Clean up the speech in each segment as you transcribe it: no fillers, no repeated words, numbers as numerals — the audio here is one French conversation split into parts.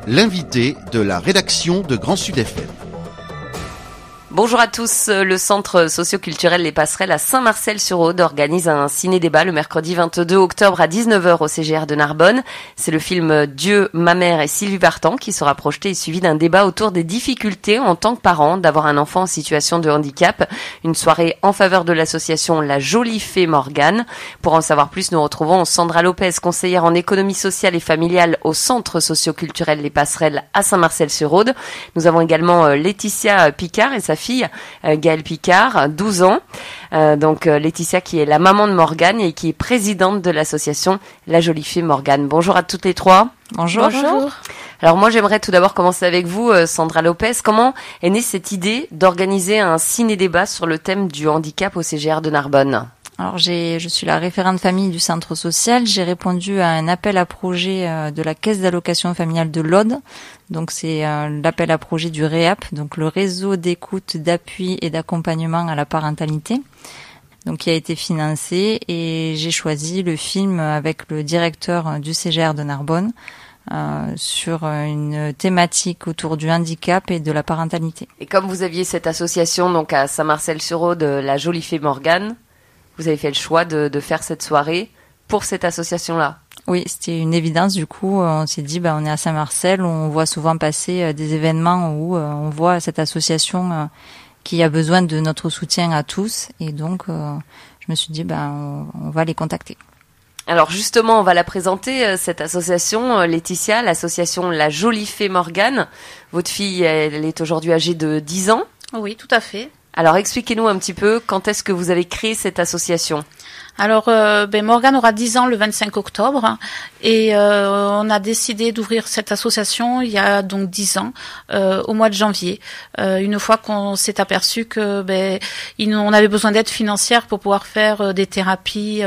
l'invité de la rédaction de Grand Sud FM. Bonjour à tous, le centre socio-culturel Les Passerelles à Saint-Marcel-sur-Aude organise un ciné-débat le mercredi 22 octobre à 19h au CGR de Narbonne. C'est le film Dieu, ma mère et Sylvie Vartan qui sera projeté et suivi d'un débat autour des difficultés en tant que parent d'avoir un enfant en situation de handicap. Une soirée en faveur de l'association La Jolie Fée Morgane. Pour en savoir plus, nous retrouvons Sandra Lopez, conseillère en économie sociale et familiale au centre socio-culturel Les Passerelles à Saint-Marcel-sur-Aude. Nous avons également Laetitia Picard et sa fille Gaëlle Picard, 12 ans. Donc Laetitia qui est la maman de Morgane et qui est présidente de l'association La Jolie Fée Morgane. Bonjour à toutes les trois. Bonjour. Bonjour. Alors moi j'aimerais tout d'abord commencer avec vous, Sandra Lopez. Comment est née cette idée d'organiser un ciné-débat sur le thème du handicap au CGR de Narbonne ? Alors je suis la référente famille du centre social. J'ai répondu à un appel à projet de la caisse d'allocation familiale de l'Aude. Donc c'est l'appel à projet du REAP, donc le réseau d'écoute, d'appui et d'accompagnement à la parentalité. Donc qui a été financé et j'ai choisi le film avec le directeur du CGR de Narbonne sur une thématique autour du handicap et de la parentalité. Et comme vous aviez cette association donc à Saint-Marcel-sur-Aude, La Jolie Fée Morgane, vous avez fait le choix de faire cette soirée pour cette association-là. Oui, c'était une évidence. Du coup, on s'est dit, on est à Saint-Marcel, on voit souvent passer des événements où on voit cette association qui a besoin de notre soutien à tous. Et donc, je me suis dit, on va les contacter. Alors justement, on va la présenter, cette association, Laetitia, l'association La Jolie Fée Morgane. Votre fille, elle est aujourd'hui âgée de 10 ans. Oui, tout à fait. Alors expliquez-nous un petit peu quand est-ce que vous avez créé cette association. Alors, Morgane aura 10 ans le 25 octobre et on a décidé d'ouvrir cette association il y a donc 10 ans, au mois de janvier. Une fois qu'on s'est aperçu que on avait besoin d'aide financière pour pouvoir faire des thérapies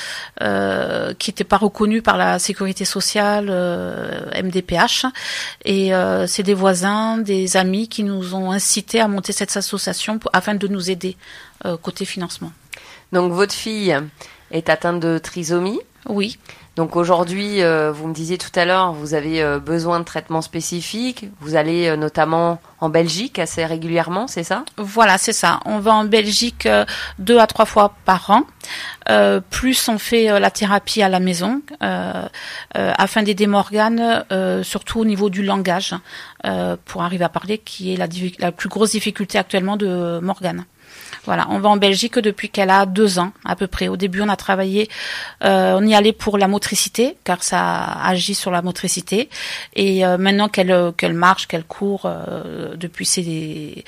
qui n'étaient pas reconnues par la sécurité sociale, MDPH. Et c'est des voisins, des amis qui nous ont incités à monter cette association afin de nous aider côté financement. Donc votre fille est atteinte de trisomie. Oui. Donc aujourd'hui, vous me disiez tout à l'heure, vous avez besoin de traitements spécifiques. Vous allez notamment en Belgique assez régulièrement, c'est ça ? Voilà, c'est ça. On va en Belgique 2 à 3 fois par an. Plus on fait la thérapie à la maison afin d'aider Morgane, surtout au niveau du langage, pour arriver à parler, qui est la plus grosse difficulté actuellement de Morgane. Voilà, on va en Belgique depuis qu'elle a 2 ans à peu près. Au début, on a travaillé, on y allait pour la motricité, car ça agit sur la motricité. Et maintenant qu'elle marche, qu'elle court depuis ses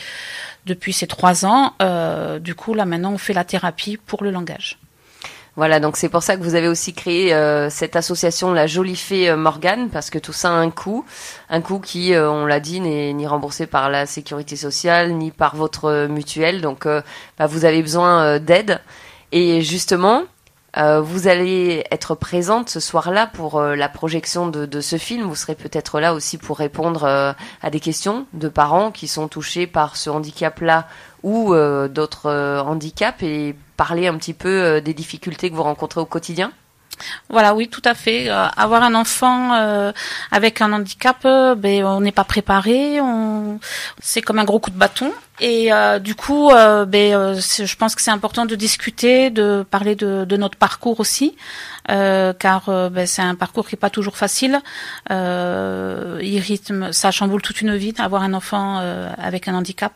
3 ans, du coup là maintenant on fait la thérapie pour le langage. Voilà, donc c'est pour ça que vous avez aussi créé cette association La Jolie Fée Morgane, parce que tout ça a un coût qui, on l'a dit, n'est ni remboursé par la sécurité sociale, ni par votre mutuelle, donc vous avez besoin d'aide. Et justement, vous allez être présente ce soir-là pour la projection de ce film. Vous serez peut-être là aussi pour répondre à des questions de parents qui sont touchés par ce handicap-là ou d'autres handicaps et parler un petit peu des difficultés que vous rencontrez au quotidien. Voilà, oui, tout à fait. Avoir un enfant avec un handicap, on n'est pas préparé. C'est comme un gros coup de bâton. Et du coup, je pense que c'est important de discuter, de parler de notre parcours aussi, car c'est un parcours qui est pas toujours facile. Ça chamboule toute une vie d'avoir un enfant avec un handicap.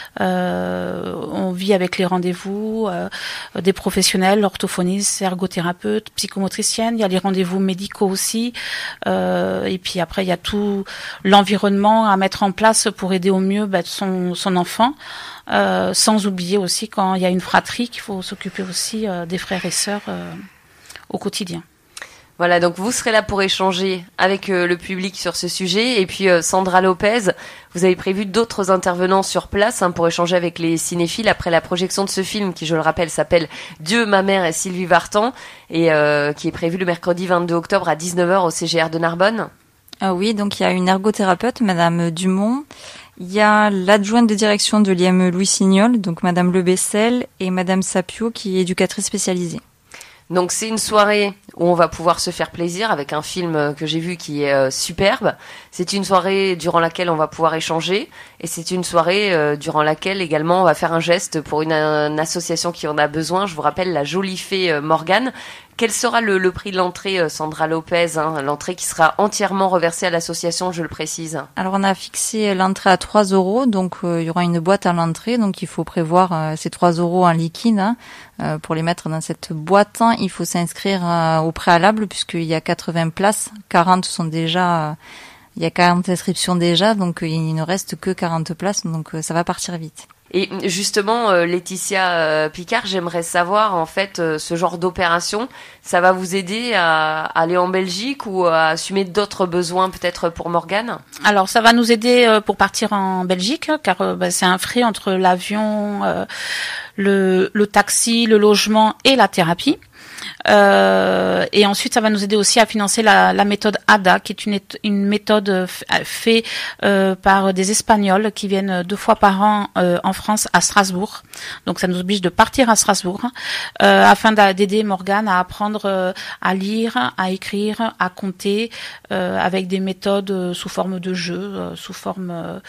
On vit avec les rendez-vous des professionnels, orthophonistes, ergothérapeutes, psychomotriciennes. Il y a les rendez-vous médicaux aussi. Et puis après, il y a tout l'environnement à mettre en place pour aider au mieux son enfant. Sans oublier aussi quand il y a une fratrie qu'il faut s'occuper aussi des frères et sœurs au quotidien. Voilà, donc vous serez là pour échanger avec le public sur ce sujet. Et puis Sandra Lopez, vous avez prévu d'autres intervenants sur place pour échanger avec les cinéphiles après la projection de ce film qui, je le rappelle, s'appelle Dieu, ma mère et Sylvie Vartan et qui est prévu le mercredi 22 octobre à 19h au CGR de Narbonne. Oui, donc il y a une ergothérapeute, Madame Dumont. Il y a l'adjointe de direction de l'IME Louis Signol, donc Madame Le Bessel, et Madame Sapio qui est éducatrice spécialisée. Donc c'est une soirée où on va pouvoir se faire plaisir avec un film que j'ai vu qui est superbe. C'est une soirée durant laquelle on va pouvoir échanger et c'est une soirée durant laquelle également on va faire un geste pour une association qui en a besoin. Je vous rappelle la Jolie Fée Morgane. Quel sera le prix de l'entrée, Sandra Lopez, hein, l'entrée qui sera entièrement reversée à l'association, je le précise. Alors on a fixé l'entrée à 3 €, donc il y aura une boîte à l'entrée, donc il faut prévoir ces 3 € en liquide pour les mettre dans cette boîte. Il faut s'inscrire au préalable puisqu'il y a 80 places, 40 sont déjà... il y a 40 inscriptions déjà, donc il ne reste que 40 places, donc ça va partir vite. Et justement, Laetitia Picard, j'aimerais savoir, en fait, ce genre d'opération, ça va vous aider à aller en Belgique ou à assumer d'autres besoins peut-être pour Morgane ? Alors, ça va nous aider pour partir en Belgique, car c'est un frais entre l'avion, le taxi, le logement et la thérapie. Et ensuite, ça va nous aider aussi à financer la méthode ADA, qui est une méthode faite par des Espagnols qui viennent 2 fois par an en France à Strasbourg. Donc, ça nous oblige de partir à Strasbourg afin d'aider Morgane à apprendre à lire, à écrire, à compter avec des méthodes sous forme de jeu, sous forme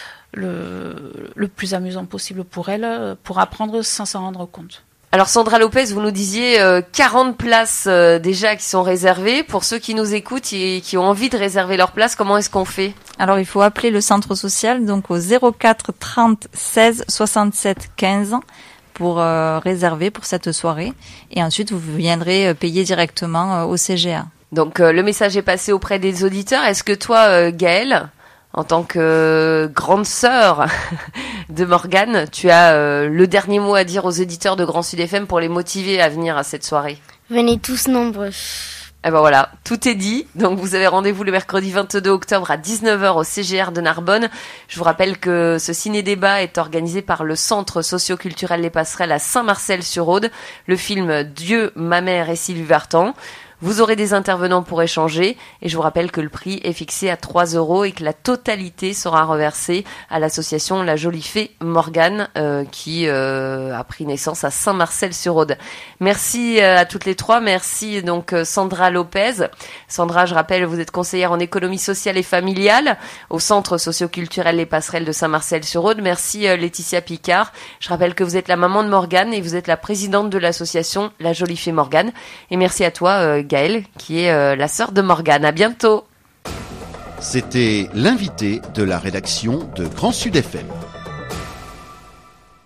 le plus amusant possible pour elle, pour apprendre sans s'en rendre compte. Alors Sandra Lopez, vous nous disiez 40 places déjà qui sont réservées. Pour ceux qui nous écoutent et qui ont envie de réserver leur place, comment est-ce qu'on fait ? Alors il faut appeler le centre social donc au 04 30 16 67 15 pour réserver pour cette soirée. Et ensuite vous viendrez payer directement au CGA. Donc le message est passé auprès des auditeurs. Est-ce que toi, Gaëlle, en tant que grande sœur de Morgane, tu as le dernier mot à dire aux auditeurs de Grand Sud FM pour les motiver à venir à cette soirée ? Venez tous nombreux. Et ben voilà, tout est dit. Donc vous avez rendez-vous le mercredi 22 octobre à 19h au CGR de Narbonne. Je vous rappelle que ce ciné-débat est organisé par le Centre socio-culturel Les Passerelles à Saint-Marcel-sur-Aude. Le film Dieu, ma mère et Sylvie Vartan. Vous aurez des intervenants pour échanger et je vous rappelle que le prix est fixé à 3 € et que la totalité sera reversée à l'association La Jolie Fée Morgane qui a pris naissance à Saint-Marcel-sur-Aude. Merci à toutes les trois. Merci donc Sandra Lopez. Sandra, je rappelle, vous êtes conseillère en économie sociale et familiale au Centre socio-culturel Les Passerelles de Saint-Marcel-sur-Aude. Merci Laetitia Picard. Je rappelle que vous êtes la maman de Morgane et vous êtes la présidente de l'association La Jolie Fée Morgane. Et merci à toi Gaëlle, qui est la sœur de Morgane. À bientôt. C'était l'invité de la rédaction de Grand Sud FM.